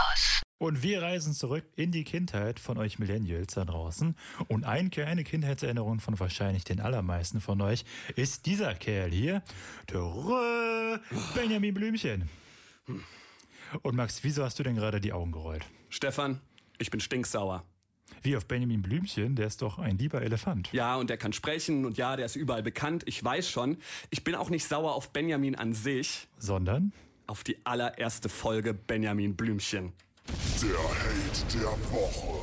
Und wir reisen zurück in die Kindheit von euch Millennials da draußen. Und eine kleine Kindheitserinnerung von wahrscheinlich den allermeisten von euch ist dieser Kerl hier, der Benjamin Blümchen. Und Max, wieso hast du denn gerade die Augen gerollt? Stefan, ich bin stinksauer. Wie auf Benjamin Blümchen, der ist doch ein lieber Elefant. Ja, und der kann sprechen und ja, der ist überall bekannt, ich weiß schon. Ich bin auch nicht sauer auf Benjamin an sich. Sondern? Auf die allererste Folge Benjamin Blümchen. Der Hate der Woche.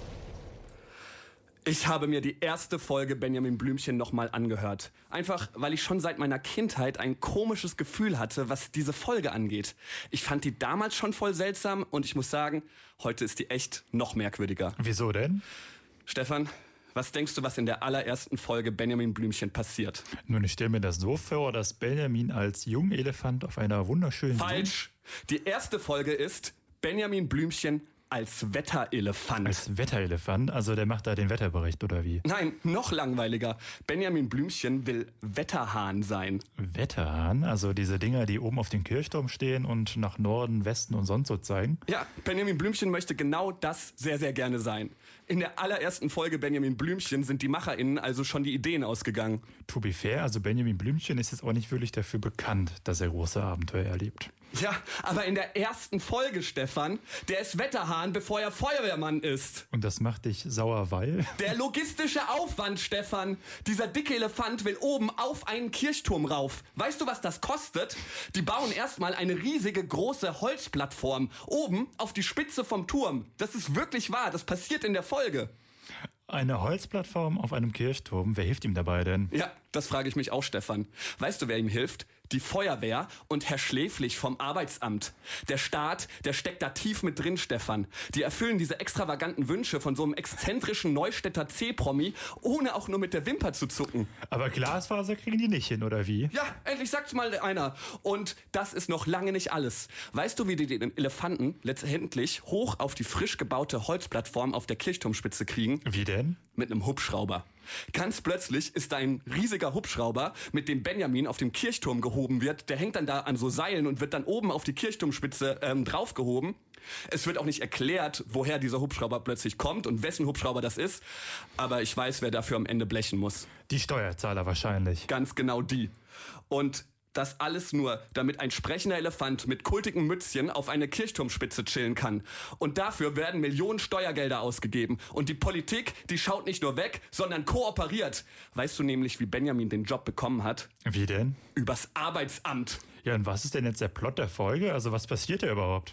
Ich habe mir die erste Folge Benjamin Blümchen nochmal angehört. Einfach, weil ich schon seit meiner Kindheit ein komisches Gefühl hatte, was diese Folge angeht. Ich fand die damals schon voll seltsam und ich muss sagen, heute ist die echt noch merkwürdiger. Wieso denn? Stefan, was denkst du, was in der allerersten Folge Benjamin Blümchen passiert? Nun, ich stelle mir das so vor, dass Benjamin als Jungelefant auf einer wunderschönen... Falsch! Die erste Folge ist Benjamin Blümchen als Wetterelefant. Als Wetterelefant? Also der macht da den Wetterbericht, oder wie? Nein, noch langweiliger. Benjamin Blümchen will Wetterhahn sein. Wetterhahn? Also diese Dinger, die oben auf dem Kirchturm stehen und nach Norden, Westen und sonst so zeigen? Ja, Benjamin Blümchen möchte genau das sehr, sehr gerne sein. In der allerersten Folge Benjamin Blümchen sind die MacherInnen also schon die Ideen ausgegangen. To be fair, also Benjamin Blümchen ist jetzt auch nicht wirklich dafür bekannt, dass er große Abenteuer erlebt. Ja, aber in der ersten Folge, Stefan, der ist Wetterhahn, bevor er Feuerwehrmann ist. Und das macht dich sauer, weil? Der logistische Aufwand, Stefan. Dieser dicke Elefant will oben auf einen Kirchturm rauf. Weißt du, was das kostet? Die bauen erstmal eine riesige, große Holzplattform oben auf die Spitze vom Turm. Das ist wirklich wahr, das passiert in der Folge. Eine Holzplattform auf einem Kirchturm, wer hilft ihm dabei denn? Ja, das frage ich mich auch, Stefan. Weißt du, wer ihm hilft? Die Feuerwehr und Herr Schläflich vom Arbeitsamt. Der Staat, der steckt da tief mit drin, Stefan. Die erfüllen diese extravaganten Wünsche von so einem exzentrischen Neustädter C-Promi, ohne auch nur mit der Wimper zu zucken. Aber Glasfaser kriegen die nicht hin, oder wie? Ja, endlich sagt's mal einer. Und das ist noch lange nicht alles. Weißt du, wie die den Elefanten letztendlich hoch auf die frisch gebaute Holzplattform auf der Kirchturmspitze kriegen? Wie denn? Mit einem Hubschrauber. Ganz plötzlich ist da ein riesiger Hubschrauber, mit dem Benjamin auf dem Kirchturm gehoben wird. Der hängt dann da an so Seilen und wird dann oben auf die Kirchturmspitze draufgehoben. Es wird auch nicht erklärt, woher dieser Hubschrauber plötzlich kommt und wessen Hubschrauber das ist. Aber ich weiß, wer dafür am Ende blechen muss. Die Steuerzahler wahrscheinlich. Ganz genau die. Und das alles nur, damit ein sprechender Elefant mit kultigem Mützchen auf eine Kirchturmspitze chillen kann. Und dafür werden Millionen Steuergelder ausgegeben. Und die Politik, die schaut nicht nur weg, sondern kooperiert. Weißt du nämlich, wie Benjamin den Job bekommen hat? Wie denn? Übers Arbeitsamt. Ja, und was ist denn jetzt der Plot der Folge? Also was passiert da überhaupt?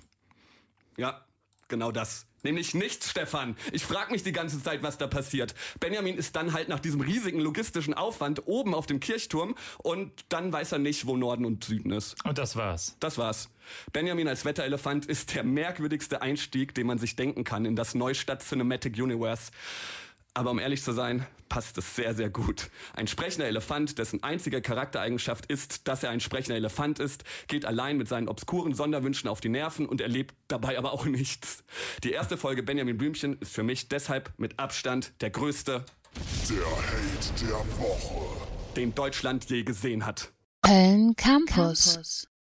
Ja, genau das. Nämlich nichts, Stefan. Ich frage mich die ganze Zeit, was da passiert. Benjamin ist dann halt nach diesem riesigen logistischen Aufwand oben auf dem Kirchturm und dann weiß er nicht, wo Norden und Süden ist. Und das war's? Das war's. Benjamin als Wetterelefant ist der merkwürdigste Einstieg, den man sich denken kann in das Neustadt Cinematic Universe. Aber um ehrlich zu sein, passt es sehr, sehr gut. Ein sprechender Elefant, dessen einzige Charaktereigenschaft ist, dass er ein sprechender Elefant ist, geht allein mit seinen obskuren Sonderwünschen auf die Nerven und erlebt dabei aber auch nichts. Die erste Folge Benjamin Blümchen ist für mich deshalb mit Abstand der größte, Der Hate der Woche. den Deutschland je gesehen hat. Köln Campus.